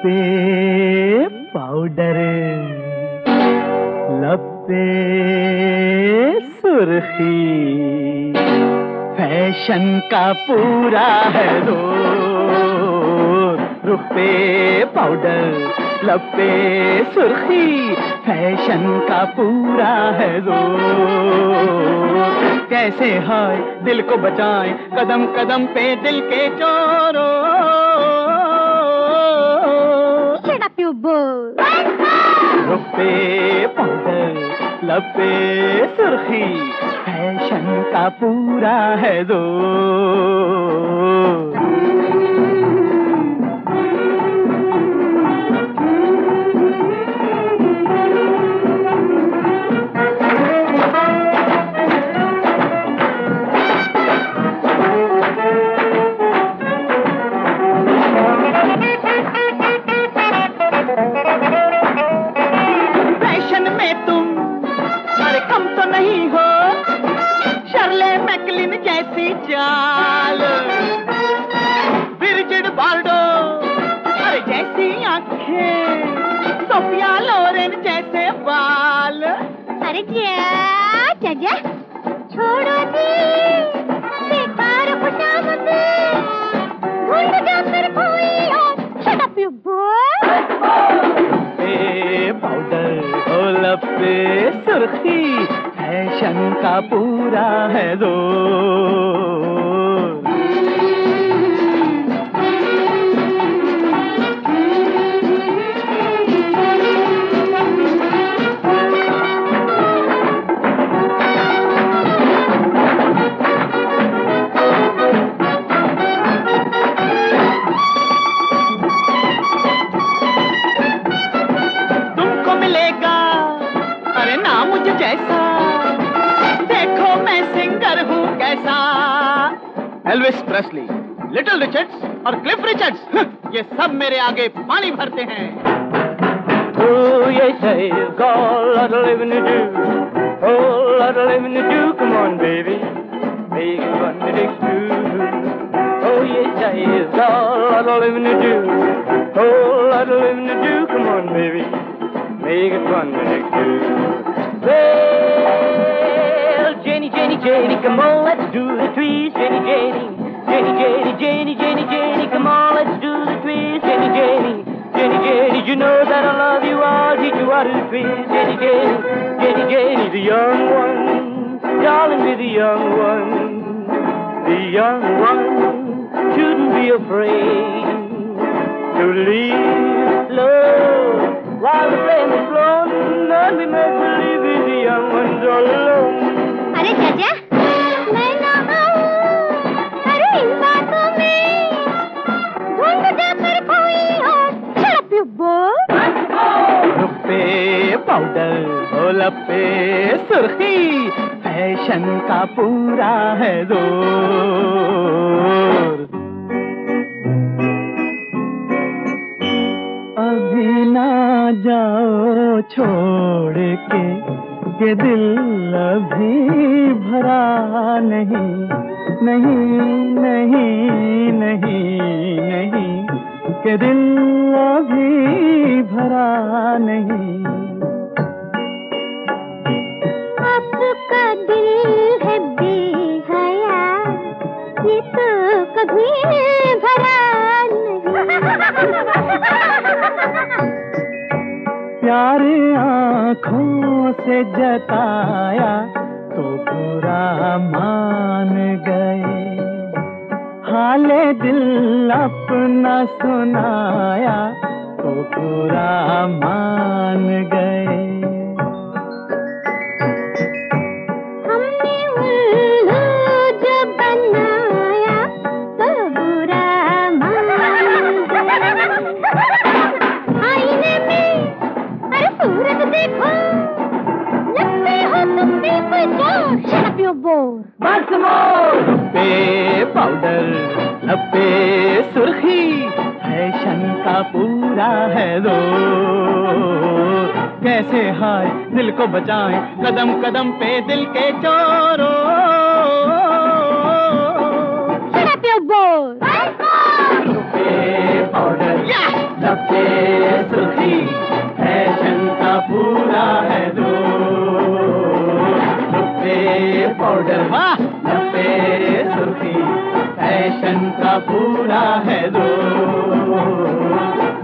पे पाउडर, लब पे सुर्खी, फैशन का पूरा है जोर। रुख पे पाउडर, लब पे सुर्खी, फैशन का पूरा है जोर। कैसे हाय दिल को बचाएं, कदम कदम पे दिल के चोरों। Shut up, you bull! रुख पे पाउडर, लब पे सुर्खी, फैशन का पूरा है जोर। नहीं हो शर्ले मैकलिन जैसी चाल, ब्रिजिड बार्डो अरे जैसी आंखें, सोफिया लोरेन जैसे बाल। अरे जा छोड़ो दी बेकार खुशामद, ढूंढ जा फिर कोई और। Shut up, you boy! Powder और लब पे सुर्खी, फैशन का पूरा है जोर। तुमको मिलेगा अरे ना मुझे जैसा, देखो मैं सिंगर हूँ कैसा। एल्विस प्रेस्ली, लिटिल रिचर्ड्स और क्लिफ रिचर्ड्स, ये सब मेरे आगे पानी भरते हैं। Oh yes, I've got a lot of living to do, oh lot of living to do. Come on, baby, make it fun to do. Oh yes, I've got a lot of living to do, oh lot of living to do. Come on, baby, make it fun to do. Well, Jenny, Jenny, Jenny, come on, let's do the twist. Jenny, Jenny, Jenny, Jenny, Jenny, Jenny, Jenny, come on, let's do the twist. Jenny, Jenny, Jenny, Jenny, you know that I love you, I'll teach you how to twist. Jenny, Jenny, Jenny, Jenny, the young one, darling, be the young one. The young one shouldn't be afraid to leave love while the flame is blown, and we make believe in the young ones all alone. अरे चाचा मैं ना आऊं, अरे इन बातों में ढूंढ जा फिर कोई और। Shut up, you boy! रुख पे पाउडर और लब पे सुर्खी, फैशन का पूरा है जोर। अभी ना जाओ छोड़ के दिल अभी भरा नहीं, नहीं नहीं नहीं नहीं, के दिल अभी भरा नहीं। आपका दिल है बेहया, ये तो कभी भरा नहीं। प्यारे आँखों से जताया तो बुरा मान गए, हाले दिल अपना सुनाया तो बुरा मान गए। हमने उल्लू जो बनाया तो बुरा मान गए। आईने में अरे सूरत देखो, लगते हो तुम भी पहचान। Shut up, you boy! पे पाउडर, लब पे सुर्खी, फैशन का पूरा है जोर। कैसे हाय दिल को बचाएं, कदम कदम पे दिल के चोरों। Shut up, you boy! पे पाउडर, लब पे पाउडर, वाह पे सुर्खी, फैशन का पूरा है जोर।